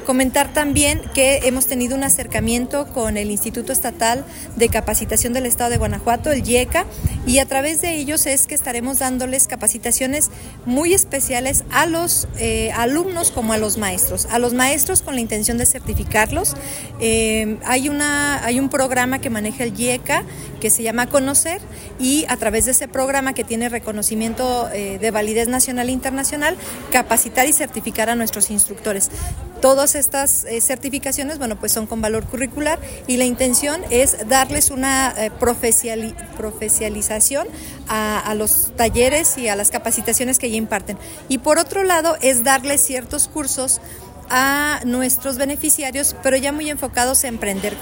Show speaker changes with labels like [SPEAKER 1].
[SPEAKER 1] Comentar también que hemos tenido un acercamiento con el Instituto Estatal de Capacitación del Estado de Guanajuato, el IECA, y a través de ellos es que estaremos dándoles capacitaciones muy especiales a los alumnos como a los maestros. A los maestros con la intención de certificarlos. Hay un programa que maneja el IECA que se llama Conocer, y a través de ese programa, que tiene reconocimiento de validez nacional e internacional, capacitar y certificar a nuestros instructores. Todas estas certificaciones, pues son con valor curricular, y la intención es darles una profesionalización a los talleres y a las capacitaciones que ya imparten. Y por otro lado, es darles ciertos cursos a nuestros beneficiarios, pero ya muy enfocados a emprender.